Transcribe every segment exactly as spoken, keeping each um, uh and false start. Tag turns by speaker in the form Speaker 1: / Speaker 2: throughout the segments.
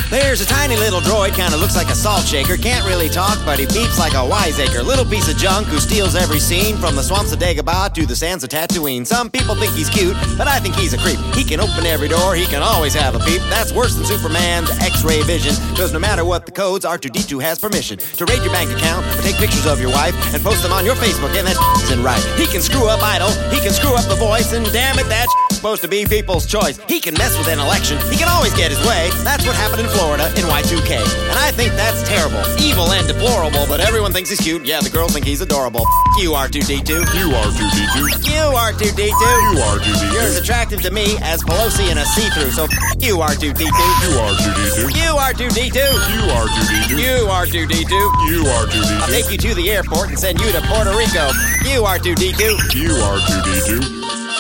Speaker 1: There's a tiny little droid, kinda looks like a salt shaker. Can't really talk, but he beeps like a wiseacre. Little piece of junk who steals every scene, from the swamps of Dagobah to the sands of Tatooine. Some people think he's cute, but I think he's a creep. He can open every door, he can always have a peep. That's worse than Superman's X-ray vision, cause no matter what the codes, R two D two has permission to raid your bank account, or take pictures of your wife, and post them on your Facebook, and that isn't right. He can screw up Idol, he can screw up the voice, and damn it, that's supposed to be people's choice. He can mess with an election, he can always get his way. That's what happened in Florida in Y two K, and I think that's terrible, evil and deplorable, but everyone thinks he's cute. Yeah, the girls think he's adorable. F you, R two D two.
Speaker 2: You R two D two.
Speaker 1: You R two D two.
Speaker 2: You R two D two.
Speaker 1: You're as attractive to me as Pelosi in a see-through, so f you, R two D two.
Speaker 2: You R two D two.
Speaker 1: You R two D two.
Speaker 2: You R two D two.
Speaker 1: You R two D two.
Speaker 2: You R two D two.
Speaker 1: I'll take you to the airport and send you to Puerto Rico. You R two D two.
Speaker 2: You R two D two.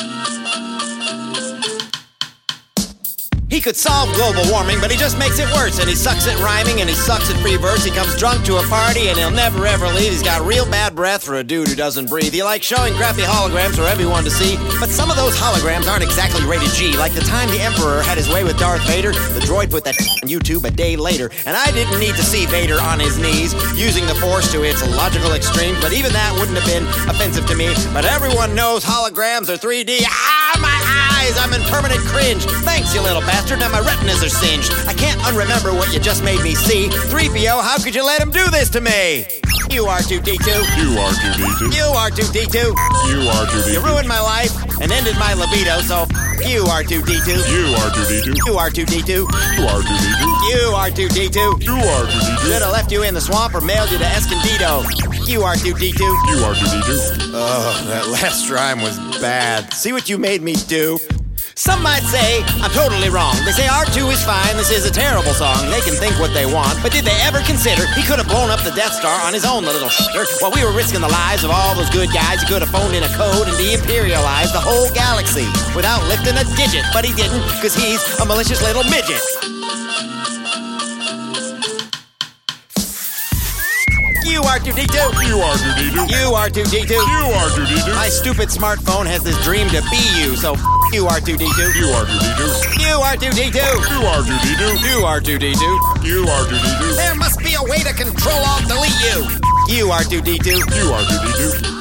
Speaker 1: He could solve global warming, but he just makes it worse. And he sucks at rhyming, and he sucks at free verse. He comes drunk to a party, and he'll never ever leave. He's got real bad breath for a dude who doesn't breathe. He likes showing crappy holograms for everyone to see, but some of those holograms aren't exactly rated G. Like the time the Emperor had his way with Darth Vader, the droid put that on YouTube a day later, and I didn't need to see Vader on his knees, using the Force to its logical extreme, but even that wouldn't have been offensive to me. But everyone knows holograms are three D. Ah, my eyes! I'm in permanent cringe. Thanks, you little bastard. Now my retinas are singed. I can't unremember what you just made me see. three P O, how could you let him do this to me? You R two D two.
Speaker 2: You R two D two.
Speaker 1: You R two D two.
Speaker 2: You R two D two.
Speaker 1: You ruined my life and ended my libido, so f- you R two D two.
Speaker 2: You R two D two.
Speaker 1: You R two D two.
Speaker 2: You R two D two.
Speaker 1: You R two D two.
Speaker 2: You R two D two.
Speaker 1: Should have left you in the swamp or mailed you to Escondido. You R two D two.
Speaker 2: You R two D two.
Speaker 1: Oh, that last rhyme was bad. See what you made me do? Some might say I'm totally wrong. They say R two is fine, this is a terrible song. They can think what they want, but did they ever consider he could have blown up the Death Star on his own, the little shitter? While we were risking the lives of all those good guys, he could have phoned in a code and de-imperialized the whole galaxy without lifting a digit. But he didn't, because he's a malicious little midget. You R two D two.
Speaker 2: You R two D two.
Speaker 1: You R two D two.
Speaker 2: You R two D two.
Speaker 1: My stupid smartphone has this dream to be you, so f- you R two D two.
Speaker 2: You R two D two.
Speaker 1: You R two D two.
Speaker 2: You R two D two.
Speaker 1: You R two D two.
Speaker 2: You R two D two.
Speaker 1: There must be a way to control alt delete you. You R two D two.
Speaker 2: You R two D two.